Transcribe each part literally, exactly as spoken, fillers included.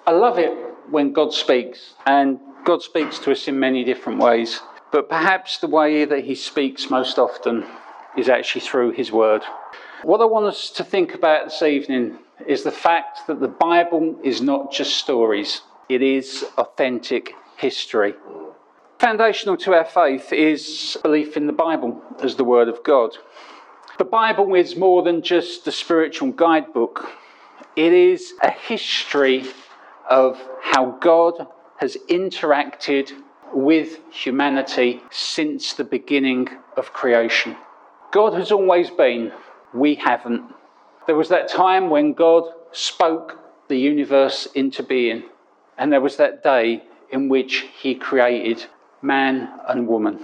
I love it when God speaks, and God speaks to us in many different ways. But perhaps the way that he speaks most often is actually through his word. What I want us to think about this evening is the fact that the Bible is not just stories. It is authentic history. Foundational to our faith is belief in the Bible as the Word of God. The Bible is more than just a spiritual guidebook. It is a history of how God has interacted with humanity since the beginning of creation. God has always been, we haven't. There was that time when God spoke the universe into being, and there was that day in which he created man and woman.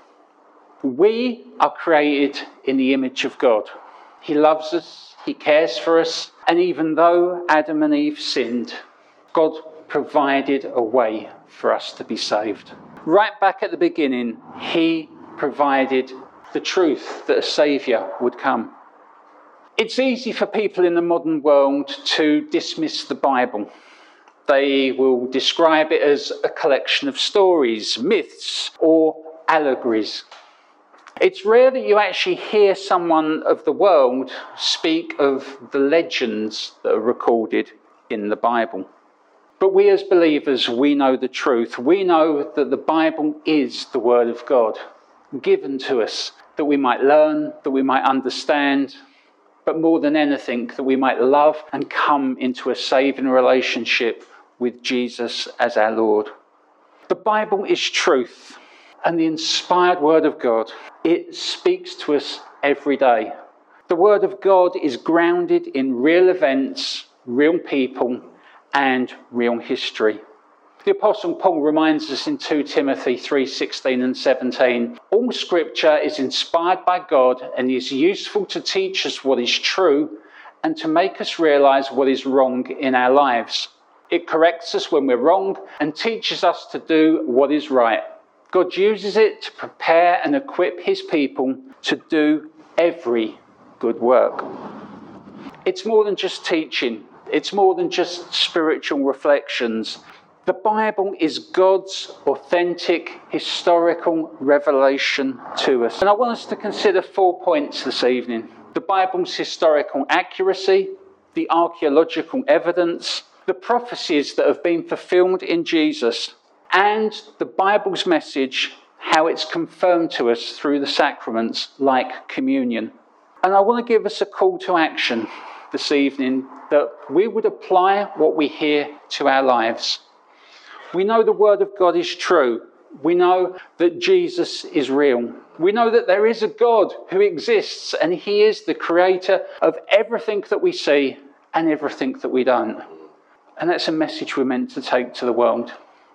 We are created in the image of God. He loves us, he cares for us, and even though Adam and Eve sinned, God provided a way for us to be saved. Right back at the beginning, he provided the truth that a saviour would come. It's easy for people in the modern world to dismiss the Bible. They will describe it as a collection of stories, myths, or allegories. It's rare that you actually hear someone of the world speak of the legends that are recorded in the Bible. But we as believers, we know the truth. We know that the Bible is the Word of God, given to us, that we might learn, that we might understand, but more than anything, that we might love and come into a saving relationship with Jesus as our Lord. The Bible is truth. And the inspired Word of God, it speaks to us every day. The Word of God is grounded in real events, real people, and real history. The Apostle Paul reminds us in Second Timothy three sixteen and seventeen, all Scripture is inspired by God and is useful to teach us what is true and to make us realise what is wrong in our lives. It corrects us when we're wrong and teaches us to do what is right. God uses it to prepare and equip his people to do every good work. It's more than just teaching. It's more than just spiritual reflections. The Bible is God's authentic historical revelation to us. And I want us to consider four points this evening. The Bible's historical accuracy, the archaeological evidence, the prophecies that have been fulfilled in Jesus, and the Bible's message, how it's confirmed to us through the sacraments like communion. And I want to give us a call to action this evening that we would apply what we hear to our lives. We know the Word of God is true. We know that Jesus is real. We know that there is a God who exists and he is the creator of everything that we see and everything that we don't. And that's a message we're meant to take to the world.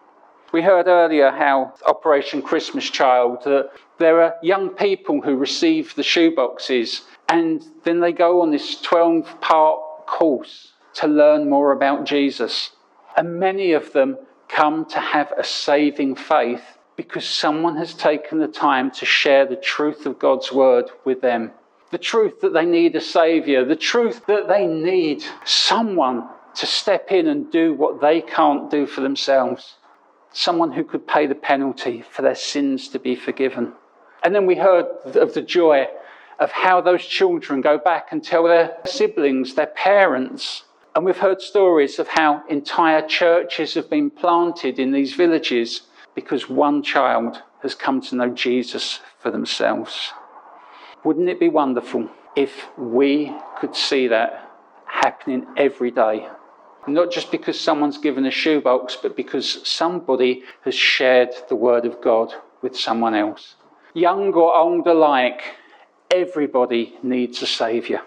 We heard earlier how Operation Christmas Child, that there are young people who receive the shoeboxes and then they go on this twelve-part course to learn more about Jesus. And many of them come to have a saving faith because someone has taken the time to share the truth of God's word with them. The truth that they need a saviour, the truth that they need someone to step in and do what they can't do for themselves. Someone who could pay the penalty for their sins to be forgiven. And then we heard of the joy of how those children go back and tell their siblings, their parents. And we've heard stories of how entire churches have been planted in these villages because one child has come to know Jesus for themselves. Wouldn't it be wonderful if we could see that happening every day? Not just because someone's given a shoebox, but because somebody has shared the word of God with someone else. Young or old alike, everybody needs a saviour.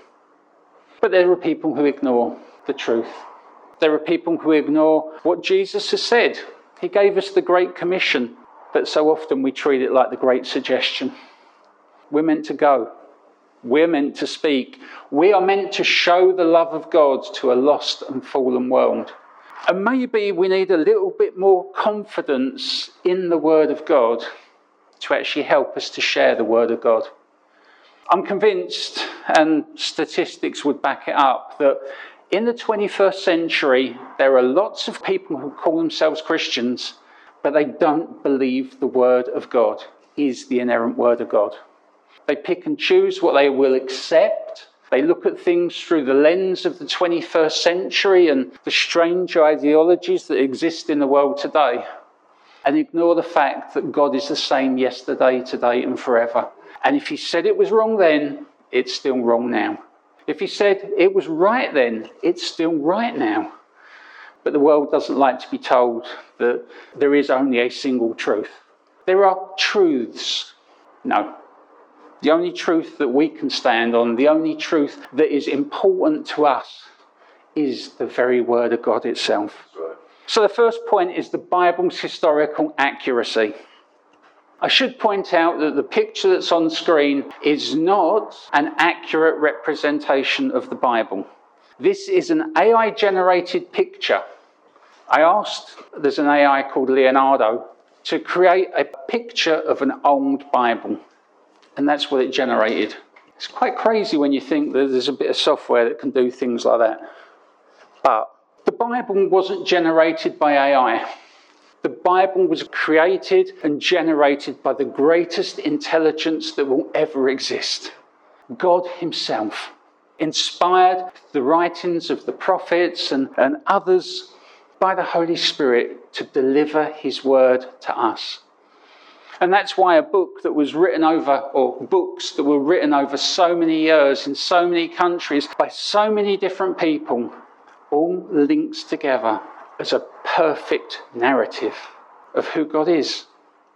But there are people who ignore the truth. There are people who ignore what Jesus has said. He gave us the Great Commission, but so often we treat it like the Great Suggestion. We're meant to go. We're meant to speak. We are meant to show the love of God to a lost and fallen world. And maybe we need a little bit more confidence in the Word of God to actually help us to share the Word of God. I'm convinced, and statistics would back it up, that In the twenty-first century, there are lots of people who call themselves Christians, but they don't believe the Word of God is the inerrant Word of God. They pick and choose what they will accept. They look at things through the lens of the twenty-first century and the strange ideologies that exist in the world today, and ignore the fact that God is the same yesterday, today, and forever. And if he said it was wrong then, it's still wrong now. If he said it was right then, it's still right now. But the world doesn't like to be told that there is only a single truth. There are truths. No. The only truth that we can stand on, the only truth that is important to us, is the very Word of God itself. Right. So the first point is the Bible's historical accuracy. I should point out that the picture that's on screen is not an accurate representation of the Bible. This is an A I-generated picture. I asked, there's an A I called Leonardo, to create a picture of an old Bible. And that's what it generated. It's quite crazy when you think that there's a bit of software that can do things like that. But the Bible wasn't generated by A I. The Bible was created and generated by the greatest intelligence that will ever exist. God himself inspired the writings of the prophets and, and others by the Holy Spirit to deliver his word to us. And that's why a book that was written over, or books that were written over so many years in so many countries by so many different people, all links together as a perfect narrative of who God is.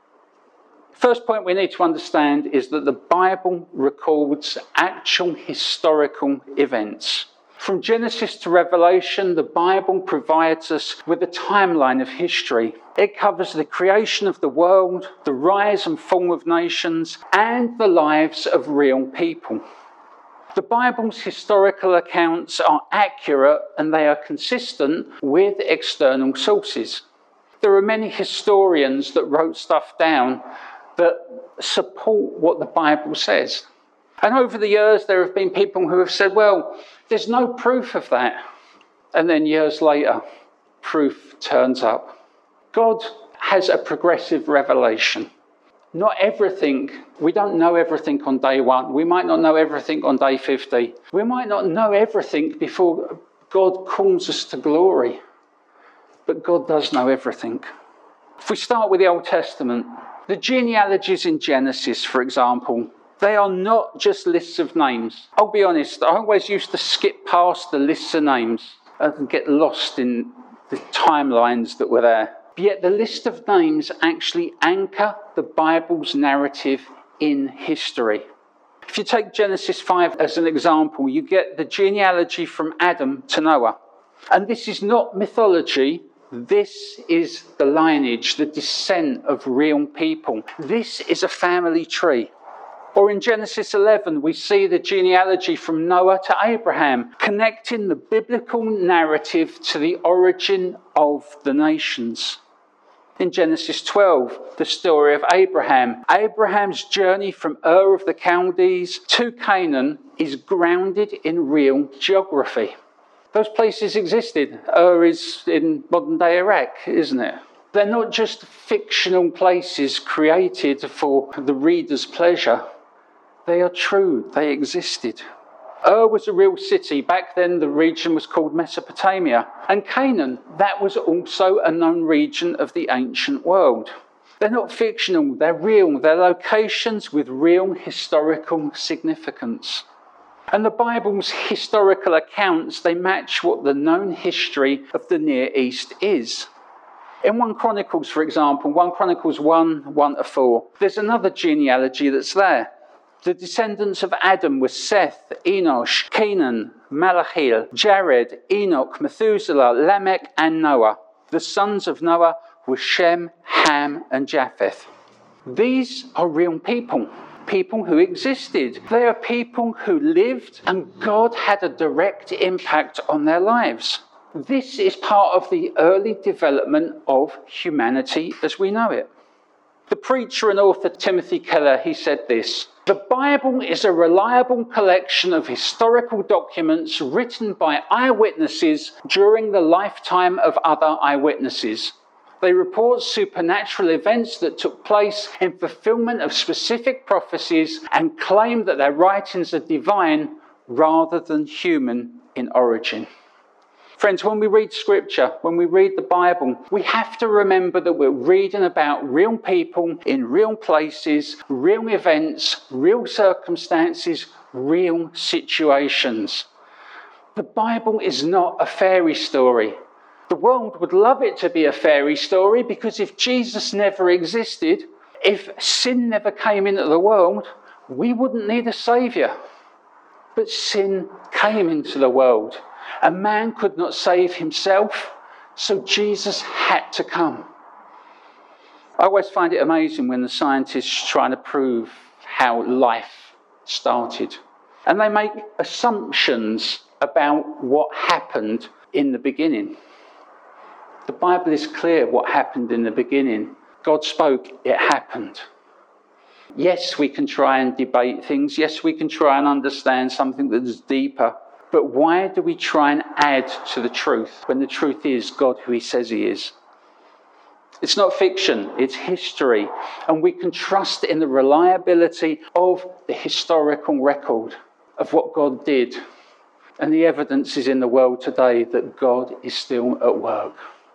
First point we need to understand is that the Bible records actual historical events. From Genesis to Revelation, the Bible provides us with a timeline of history. It covers the creation of the world, the rise and fall of nations, and the lives of real people. The Bible's historical accounts are accurate and they are consistent with external sources. There are many historians that wrote stuff down that support what the Bible says. And over the years, there have been people who have said, well, there's no proof of that. And then years later, proof turns up. God has a progressive revelation. Not everything, we don't know everything on day one. We might not know everything on day fifty. We might not know everything before God calls us to glory. But God does know everything. If we start with the Old Testament, the genealogies in Genesis, for example, they are not just lists of names. I'll be honest, I always used to skip past the lists of names and get lost in the timelines that were there. Yet the list of names actually anchor the Bible's narrative in history. If you take Genesis five as an example, you get the genealogy from Adam to Noah. And this is not mythology. This is the lineage, the descent of real people. This is a family tree. Or in Genesis eleven, we see the genealogy from Noah to Abraham, connecting the biblical narrative to the origin of the nations. In Genesis twelve, the story of Abraham. Abraham's journey from Ur of the Chaldees to Canaan is grounded in real geography. Those places existed. Ur is in modern-day Iraq, isn't it? They're not just fictional places created for the reader's pleasure. They are true. They existed. Ur was a real city. Back then, the region was called Mesopotamia. And Canaan, that was also a known region of the ancient world. They're not fictional. They're real. They're locations with real historical significance. And the Bible's historical accounts, they match what the known history of the Near East is. In First Chronicles, for example, First Chronicles one, one to four, there's another genealogy that's there. The descendants of Adam were Seth, Enosh, Kenan, Malachil, Jared, Enoch, Methuselah, Lamech, and Noah. The sons of Noah were Shem, Ham, and Japheth. These are real people. People who existed. They are people who lived and God had a direct impact on their lives. This is part of the early development of humanity as we know it. The preacher and author Timothy Keller, he said this: "The Bible is a reliable collection of historical documents written by eyewitnesses during the lifetime of other eyewitnesses. They report supernatural events that took place in fulfillment of specific prophecies and claim that their writings are divine rather than human in origin." Friends, when we read Scripture, when we read the Bible, we have to remember that we're reading about real people in real places, real events, real circumstances, real situations. The Bible is not a fairy story. The world would love it to be a fairy story, because if Jesus never existed, if sin never came into the world, we wouldn't need a saviour. But sin came into the world. A man could not save himself, so Jesus had to come. I always find it amazing when the scientists try to prove how life started. And they make assumptions about what happened in the beginning. The Bible is clear what happened in the beginning. God spoke, it happened. Yes, we can try and debate things. Yes, we can try and understand something that is deeper. But why do we try and add to the truth when the truth is God who he says he is? It's not fiction, it's history. And we can trust in the reliability of the historical record of what God did. And the evidence is in the world today that God is still at work.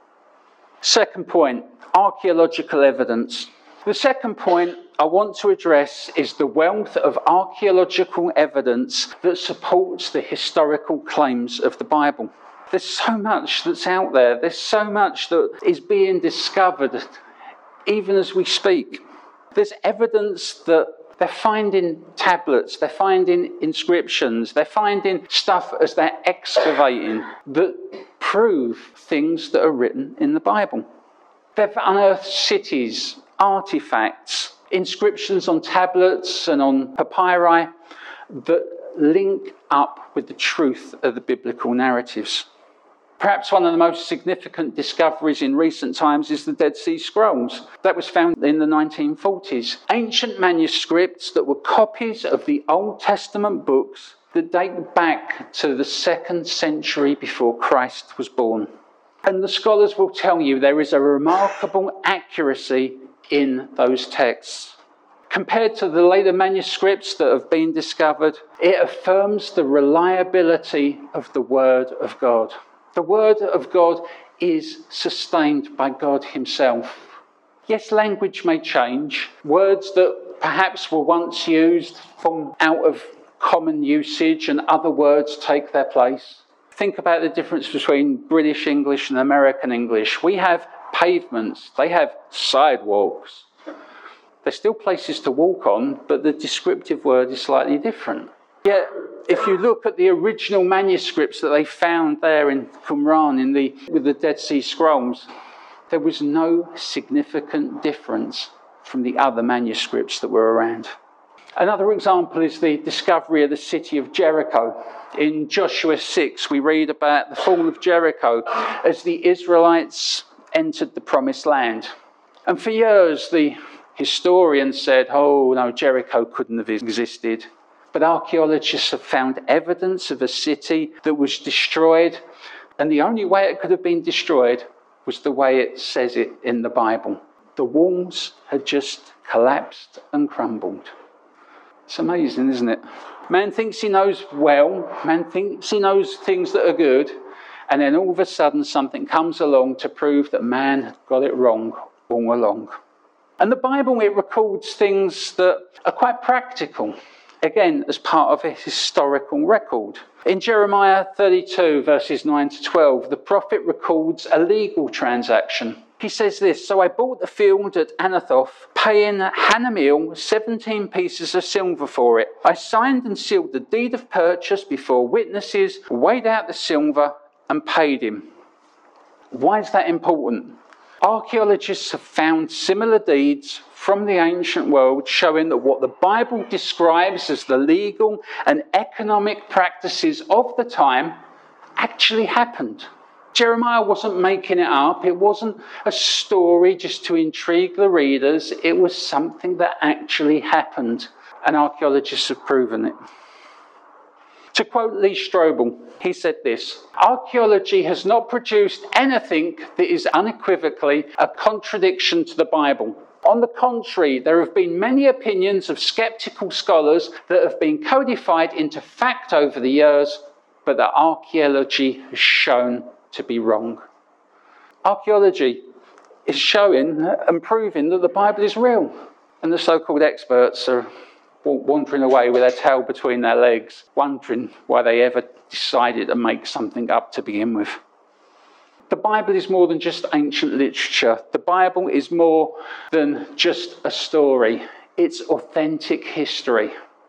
Second point, archaeological evidence. The second point I want to address is the wealth of archaeological evidence that supports the historical claims of the Bible. There's so much that's out there. There's so much that is being discovered even as we speak. There's evidence that they're finding tablets, they're finding inscriptions, they're finding stuff as they're excavating that prove things that are written in the Bible. They've unearthed cities, artifacts, inscriptions on tablets and on papyri that link up with the truth of the biblical narratives. Perhaps one of the most significant discoveries in recent times is the Dead Sea Scrolls. That was found in the nineteen forties. Ancient manuscripts that were copies of the Old Testament books that date back to the second century before Christ was born. And the scholars will tell you there is a remarkable accuracy in those texts. Compared to the later manuscripts that have been discovered, it affirms the reliability of the Word of God. The Word of God is sustained by God himself. Yes, language may change. Words that perhaps were once used fall out of common usage and other words take their place. Think about the difference between British English and American English. We have pavements, they have sidewalks. There's still places to walk on, but the descriptive word is slightly different. Yet, if you look at the original manuscripts that they found there in Qumran in the, with the Dead Sea Scrolls, there was no significant difference from the other manuscripts that were around. Another example is the discovery of the city of Jericho. In Joshua six, we read about the fall of Jericho as the Israelites entered the promised land. And for years, the historians said, oh, no, Jericho couldn't have existed. But archaeologists have found evidence of a city that was destroyed, and the only way it could have been destroyed was the way it says it in the Bible. The walls had just collapsed and crumbled. It's amazing, isn't it? Man thinks he knows well, man thinks he knows things that are good, and then all of a sudden something comes along to prove that man had got it wrong all along. And the Bible, it records things that are quite practical, again, as part of a historical record. In Jeremiah thirty-two, verses nine to twelve, the prophet records a legal transaction. He says this, so I bought the field at Anathoth, paying Hanameel seventeen pieces of silver for it. I signed and sealed the deed of purchase before witnesses, weighed out the silver and paid him. Why is that important? Archaeologists have found similar deeds from the ancient world showing that what the Bible describes as the legal and economic practices of the time actually happened. Jeremiah wasn't making it up. It wasn't a story just to intrigue the readers. It was something that actually happened, and archaeologists have proven it. To quote Lee Strobel, he said this: "Archaeology has not produced anything that is unequivocally a contradiction to the Bible. On the contrary, there have been many opinions of skeptical scholars that have been codified into fact over the years, but that archaeology has shown to be wrong." Archaeology is showing and proving that the Bible is real, and the so-called experts are wandering away with their tail between their legs, wondering why they ever decided to make something up to begin with. The Bible is more than just ancient literature. The Bible is more than just a story. It's authentic history.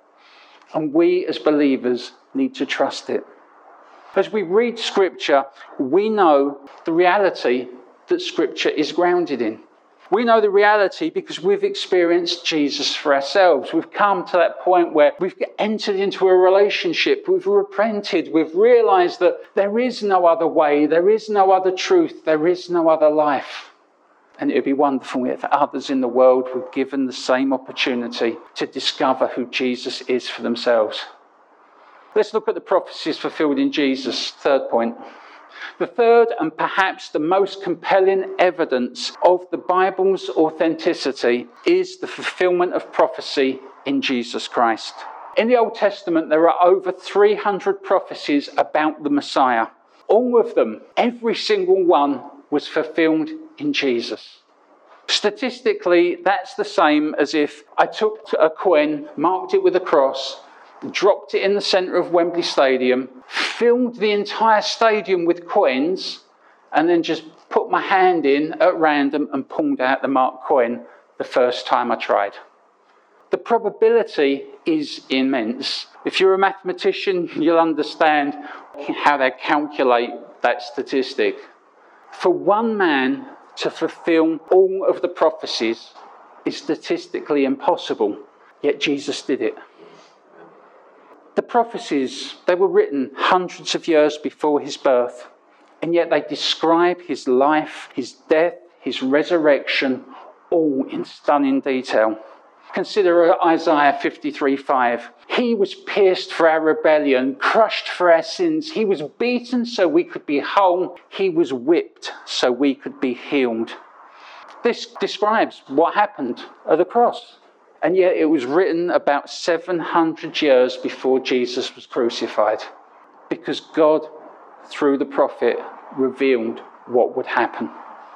And we as believers need to trust it. As we read Scripture, we know the reality that Scripture is grounded in. We know the reality because we've experienced Jesus for ourselves. We've come to that point where we've entered into a relationship, we've repented, we've realised that there is no other way, there is no other truth, there is no other life. And it would be wonderful if others in the world were given the same opportunity to discover who Jesus is for themselves. Let's look at the prophecies fulfilled in Jesus. Third point. The third and perhaps the most compelling evidence of the Bible's authenticity is the fulfillment of prophecy in Jesus Christ. In the Old Testament, there are over three hundred prophecies about the Messiah. All of them, every single one, was fulfilled in Jesus. Statistically, that's the same as if I took a coin, marked it with a cross, dropped it in the centre of Wembley Stadium, filled the entire stadium with coins, and then just put my hand in at random and pulled out the marked coin the first time I tried. The probability is immense. If you're a mathematician, you'll understand how they calculate that statistic. For one man to fulfill all of the prophecies is statistically impossible, yet Jesus did it. The prophecies, they were written hundreds of years before his birth, and yet they describe his life, his death, his resurrection, all in stunning detail. Consider Isaiah fifty-three five. He was pierced for our rebellion, crushed for our sins. He was beaten so we could be whole. He was whipped so we could be healed. This describes what happened at the cross. And yet it was written about seven hundred years before Jesus was crucified, because God, through the prophet, revealed what would happen.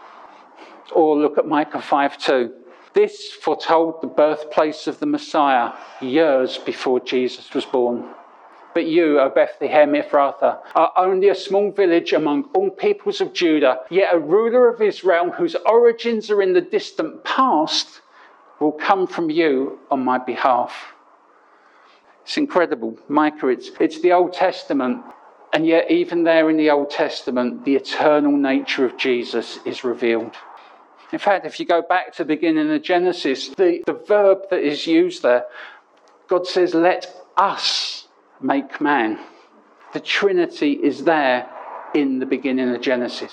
Or look at Micah five two. This foretold the birthplace of the Messiah years before Jesus was born. But you, O Bethlehem Ephrathah, are only a small village among all peoples of Judah, yet a ruler of Israel whose origins are in the distant past will come from you on my behalf. It's incredible. Micah, it's, it's the Old Testament, and yet even there in the Old Testament, the eternal nature of Jesus is revealed. In fact, if you go back to the beginning of Genesis, the, the verb that is used there, God says, let us make man. The Trinity is there in the beginning of Genesis.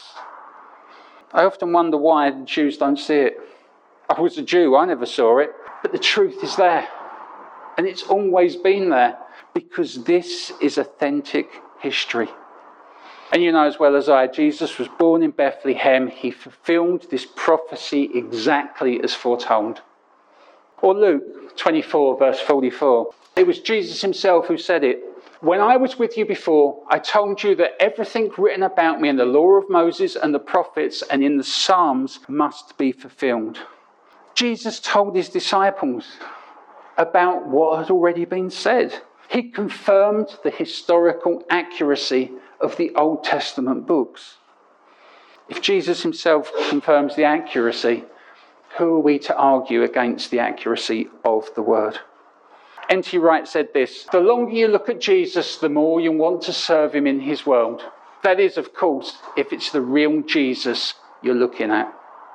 I often wonder why the Jews don't see it. I was a Jew, I never saw it, but the truth is there. And it's always been there, because this is authentic history. And you know as well as I, Jesus was born in Bethlehem. He fulfilled this prophecy exactly as foretold. Or Luke twenty-four, verse forty-four. It was Jesus himself who said it. When I was with you before, I told you that everything written about me in the law of Moses and the prophets and in the Psalms must be fulfilled. Jesus told his disciples about what had already been said. He confirmed the historical accuracy of the Old Testament books. If Jesus himself confirms the accuracy, who are we to argue against the accuracy of the word? N T Wright said this: the longer you look at Jesus, the more you want to serve him in his world. That is, of course, if it's the real Jesus you're looking at.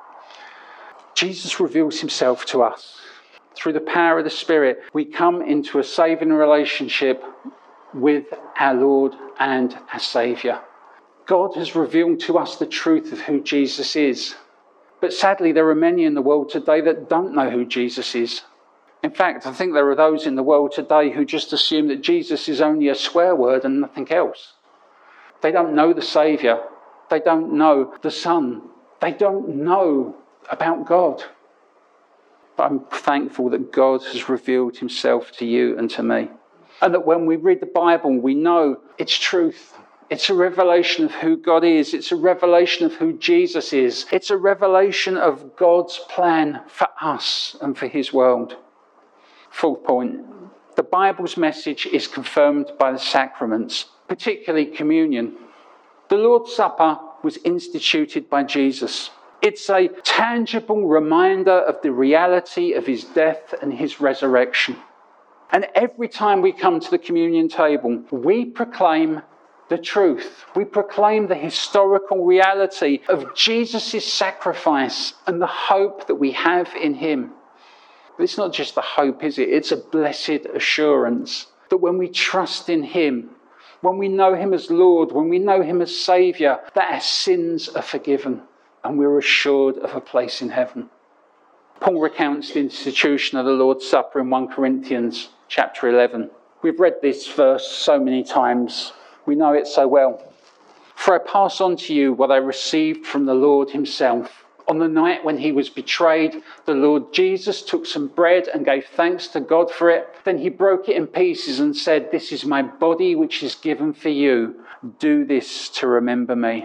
Jesus reveals himself to us. Through the power of the Spirit, we come into a saving relationship with our Lord and our Saviour. God has revealed to us the truth of who Jesus is. But sadly, there are many in the world today that don't know who Jesus is. In fact, I think there are those in the world today who just assume that Jesus is only a swear word and nothing else. They don't know the Saviour. They don't know the Son. They don't know about God. But I'm thankful that God has revealed himself to you and to me. And that when we read the Bible, we know it's truth. It's a revelation of who God is. It's a revelation of who Jesus is. It's a revelation of God's plan for us and for his world. Fourth point, the Bible's message is confirmed by the sacraments, particularly communion. The Lord's Supper was instituted by Jesus. It's a tangible reminder of the reality of his death and his resurrection. And every time we come to the communion table, we proclaim the truth. We proclaim the historical reality of Jesus' sacrifice and the hope that we have in him. But it's not just the hope, is it? It's a blessed assurance that when we trust in him, when we know him as Lord, when we know him as Saviour, that our sins are forgiven and we're assured of a place in heaven. Paul recounts the institution of the Lord's Supper in First Corinthians chapter eleven. We've read this verse so many times. We know it so well. For I pass on to you what I received from the Lord himself. On the night when he was betrayed, the Lord Jesus took some bread and gave thanks to God for it. Then he broke it in pieces and said, "This is my body which is given for you. Do this to remember me."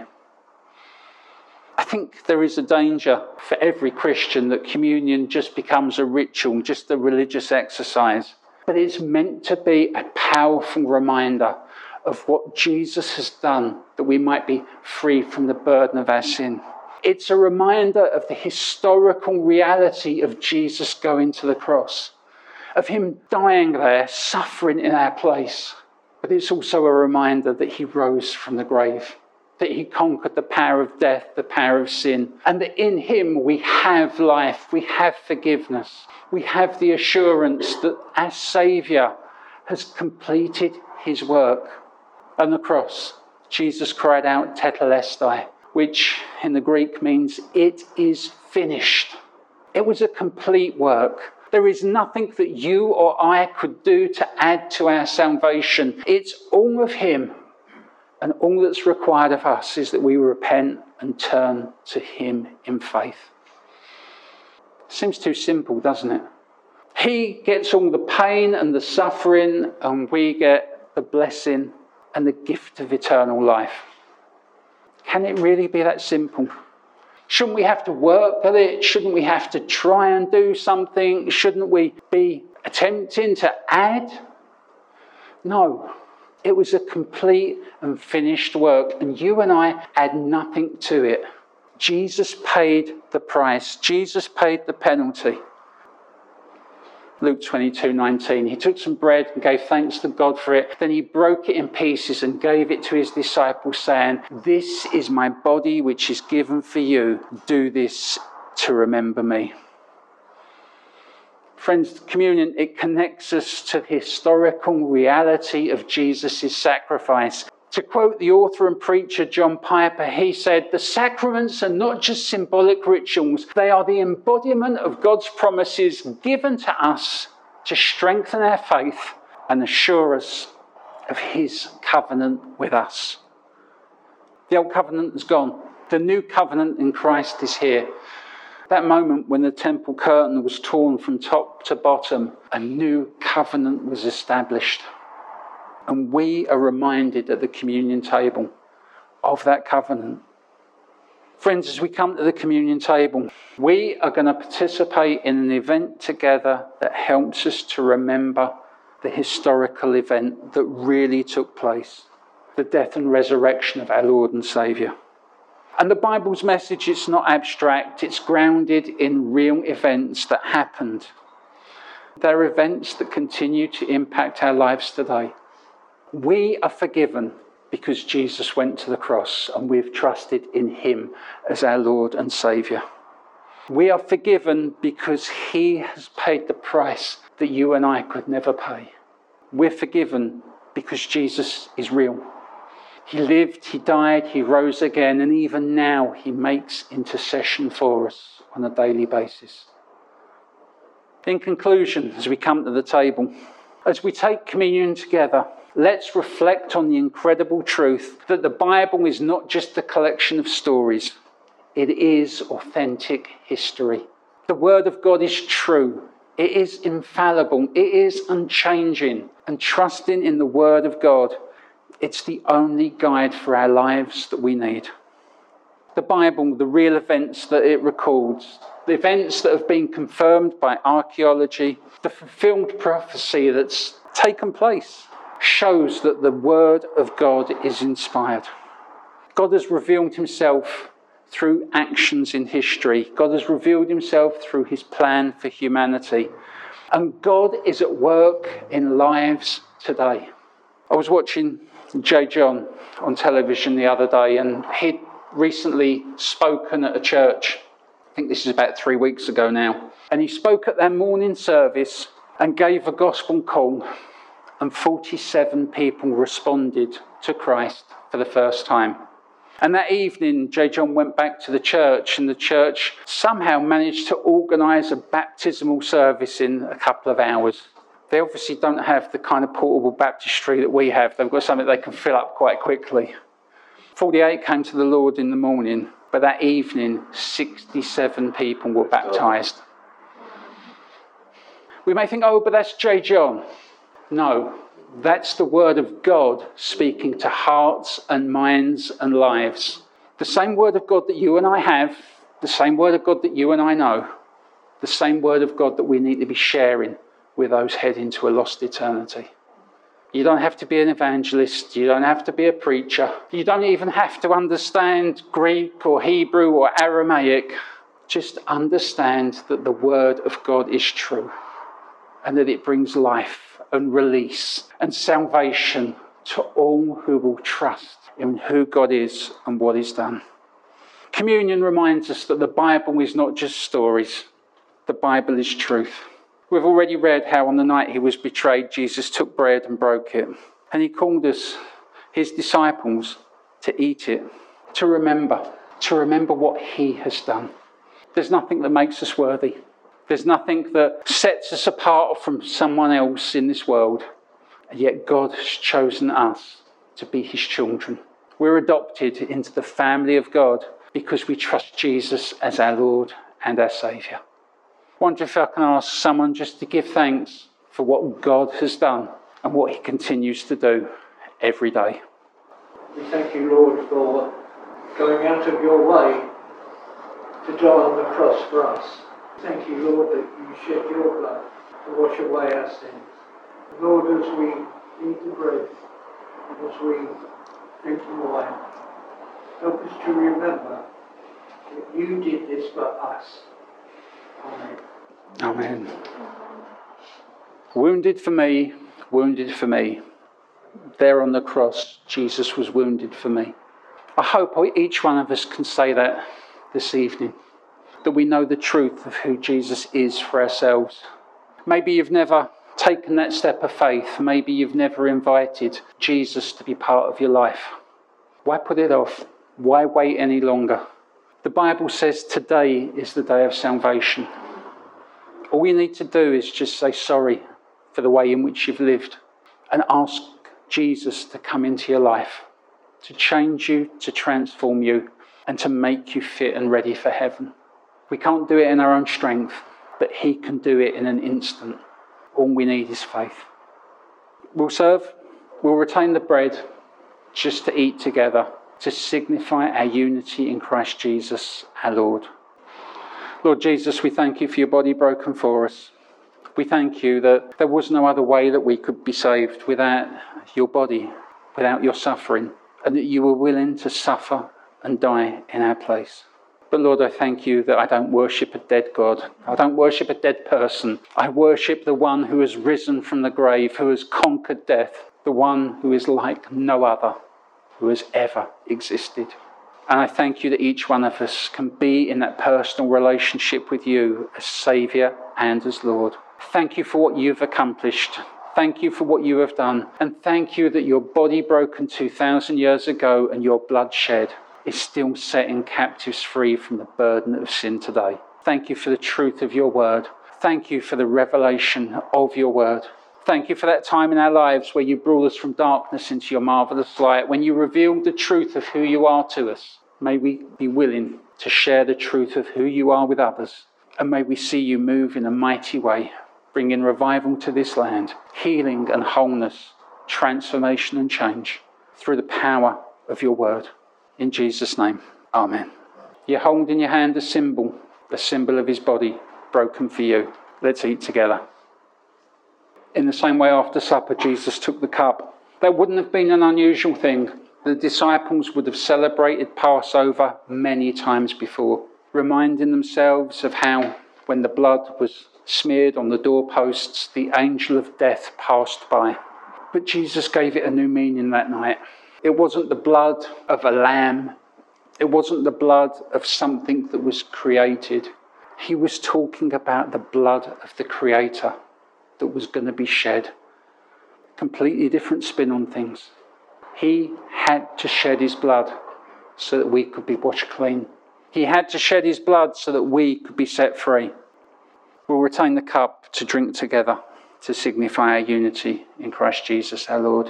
I think there is a danger for every Christian that communion just becomes a ritual, just a religious exercise. But it's meant to be a powerful reminder of what Jesus has done, that we might be free from the burden of our sin. It's a reminder of the historical reality of Jesus going to the cross, of him dying there, suffering in our place. But it's also a reminder that he rose from the grave, that he conquered the power of death, the power of sin, and that in him we have life, we have forgiveness, we have the assurance that our Saviour has completed his work. On the cross, Jesus cried out tetelestai, which in the Greek means it is finished. It was a complete work. There is nothing that you or I could do to add to our salvation. It's all of him. And all that's required of us is that we repent and turn to him in faith. Seems too simple, doesn't it? He gets all the pain and the suffering, and we get the blessing and the gift of eternal life. Can it really be that simple? Shouldn't we have to work at it? Shouldn't we have to try and do something? Shouldn't we be attempting to add? No. It was a complete and finished work, and you and I add nothing to it. Jesus paid the price. Jesus paid the penalty. Luke twenty-two nineteen, he took some bread and gave thanks to God for it. Then he broke it in pieces and gave it to his disciples, saying, "This is my body which is given for you. Do this to remember me." Friends, communion, it connects us to the historical reality of Jesus' sacrifice. To quote the author and preacher John Piper, he said, "The sacraments are not just symbolic rituals, they are the embodiment of God's promises given to us to strengthen our faith and assure us of his covenant with us." The old covenant is gone. The new covenant in Christ is here. That moment when the temple curtain was torn from top to bottom, a new covenant was established. And we are reminded at the communion table of that covenant. Friends, as we come to the communion table, we are going to participate in an event together that helps us to remember the historical event that really took place, the death and resurrection of our Lord and Saviour. And the Bible's message is not abstract, it's grounded in real events that happened. They're events that continue to impact our lives today. We are forgiven because Jesus went to the cross and we've trusted in him as our Lord and Saviour. We are forgiven because he has paid the price that you and I could never pay. We're forgiven because Jesus is real. He lived, he died, he rose again, and even now he makes intercession for us on a daily basis. In conclusion, as we come to the table, as we take communion together, let's reflect on the incredible truth that the Bible is not just a collection of stories. It is authentic history. The Word of God is true. It is infallible. It is unchanging. And trusting in the Word of God, it's the only guide for our lives that we need. The Bible, the real events that it records, the events that have been confirmed by archaeology, the fulfilled prophecy that's taken place, shows that the Word of God is inspired. God has revealed himself through actions in history. God has revealed himself through his plan for humanity. And God is at work in lives today. I was watching J. John on television the other day, and he'd recently spoken at a church. I think this is about three weeks ago now. And he spoke at their morning service and gave a gospel call, and forty-seven people responded to Christ for the first time. And that evening, J. John went back to the church, and the church somehow managed to organise a baptismal service in a couple of hours. They obviously don't have the kind of portable baptistry that we have. They've got something they can fill up quite quickly. forty-eight came to the Lord in the morning, but that evening, sixty-seven people were baptised. We may think, oh, but that's J. John. No, that's the Word of God speaking to hearts and minds and lives. The same Word of God that you and I have, the same Word of God that you and I know, the same Word of God that we need to be sharing with those heading to a lost eternity. You don't have to be an evangelist. You don't have to be a preacher. You don't even have to understand Greek or Hebrew or Aramaic. Just understand that the Word of God is true and that it brings life and release and salvation to all who will trust in who God is and what He's done. Communion reminds us that the Bible is not just stories. The Bible is truth. We've already read how on the night he was betrayed, Jesus took bread and broke it. And he called us, his disciples, to eat it, to remember, to remember what he has done. There's nothing that makes us worthy. There's nothing that sets us apart from someone else in this world. And yet God has chosen us to be his children. We're adopted into the family of God because we trust Jesus as our Lord and our Saviour. I wonder if I can ask someone just to give thanks for what God has done and what he continues to do every day. We thank you, Lord, for going out of your way to die on the cross for us. Thank you, Lord, that you shed your blood to wash away our sins. Lord, as we eat the bread, as we drink the wine, help us to remember that you did this for us. Amen. Amen. Wounded for me, wounded for me. There on the cross, Jesus was wounded for me. I hope each one of us can say that this evening, that we know the truth of who Jesus is for ourselves. Maybe you've never taken that step of faith. Maybe you've never invited Jesus to be part of your life. Why put it off? Why wait any longer? The Bible says today is the day of salvation. All you need to do is just say sorry for the way in which you've lived and ask Jesus to come into your life, to change you, to transform you, and to make you fit and ready for heaven. We can't do it in our own strength, but he can do it in an instant. All we need is faith. We'll serve, we'll retain the bread just to eat together, to signify our unity in Christ Jesus, our Lord. Lord Jesus, we thank you for your body broken for us. We thank you that there was no other way that we could be saved without your body, without your suffering, and that you were willing to suffer and die in our place. But Lord, I thank you that I don't worship a dead God. I don't worship a dead person. I worship the one who has risen from the grave, who has conquered death, the one who is like no other, who has ever existed. And I thank you that each one of us can be in that personal relationship with you as Saviour and as Lord. Thank you for what you've accomplished. Thank you for what you have done. And thank you that your body broken two thousand years ago and your blood shed is still setting captives free from the burden of sin today. Thank you for the truth of your word. Thank you for the revelation of your word. Thank you for that time in our lives where you brought us from darkness into your marvellous light, when you revealed the truth of who you are to us. May we be willing to share the truth of who you are with others. And may we see you move in a mighty way, bringing revival to this land, healing and wholeness, transformation and change through the power of your word. In Jesus' name, amen. You hold in your hand a symbol, a symbol of his body, broken for you. Let's eat together. In the same way, after supper, Jesus took the cup. That wouldn't have been an unusual thing. The disciples would have celebrated Passover many times before, reminding themselves of how, when the blood was smeared on the doorposts, the angel of death passed by. But Jesus gave it a new meaning that night. It wasn't the blood of a lamb. It wasn't the blood of something that was created. He was talking about the blood of the Creator that was going to be shed. Completely different spin on things. He had to shed his blood so that we could be washed clean. He had to shed his blood so that we could be set free. We'll retain the cup to drink together to signify our unity in Christ Jesus our Lord.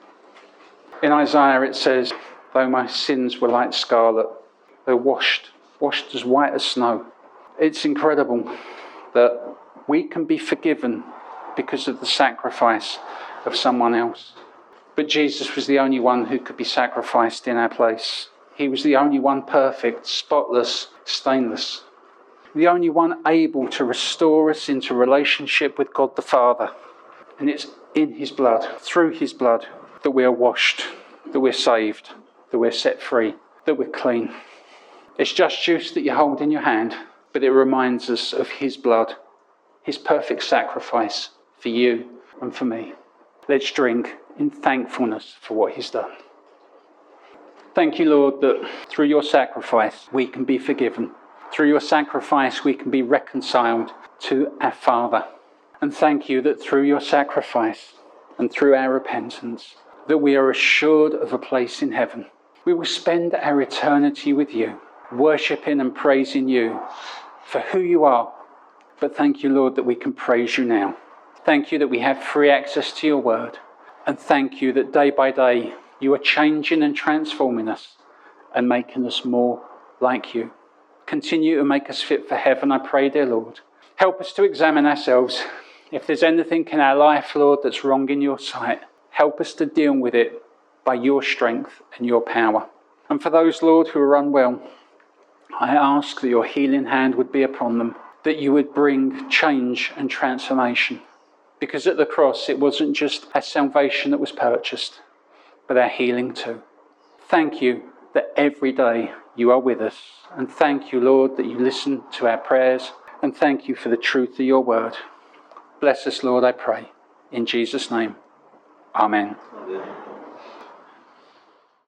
In Isaiah it says, though my sins were like scarlet, they're washed, washed as white as snow. It's incredible that we can be forgiven because of the sacrifice of someone else. But Jesus was the only one who could be sacrificed in our place. He was the only one perfect, spotless, stainless. The only one able to restore us into relationship with God the Father. And it's in his blood, through his blood, that we are washed, that we're saved, that we're set free, that we're clean. It's just juice that you hold in your hand, but it reminds us of his blood, his perfect sacrifice for you and for me. Let's drink in thankfulness for what he's done. Thank you, Lord, that through your sacrifice we can be forgiven. Through your sacrifice we can be reconciled to our Father. And thank you that through your sacrifice and through our repentance, that we are assured of a place in heaven. We will spend our eternity with you, worshipping and praising you for who you are. But thank you, Lord, that we can praise you now. Thank you that we have free access to your word. And thank you that day by day you are changing and transforming us and making us more like you. Continue to make us fit for heaven, I pray, dear Lord. Help us to examine ourselves. If there's anything in our life, Lord, that's wrong in your sight, help us to deal with it by your strength and your power. And for those, Lord, who are unwell, I ask that your healing hand would be upon them, that you would bring change and transformation. Because at the cross, it wasn't just our salvation that was purchased, but our healing too. Thank you that every day you are with us. And thank you, Lord, that you listen to our prayers. And thank you for the truth of your word. Bless us, Lord, I pray. In Jesus' name, amen. Amen.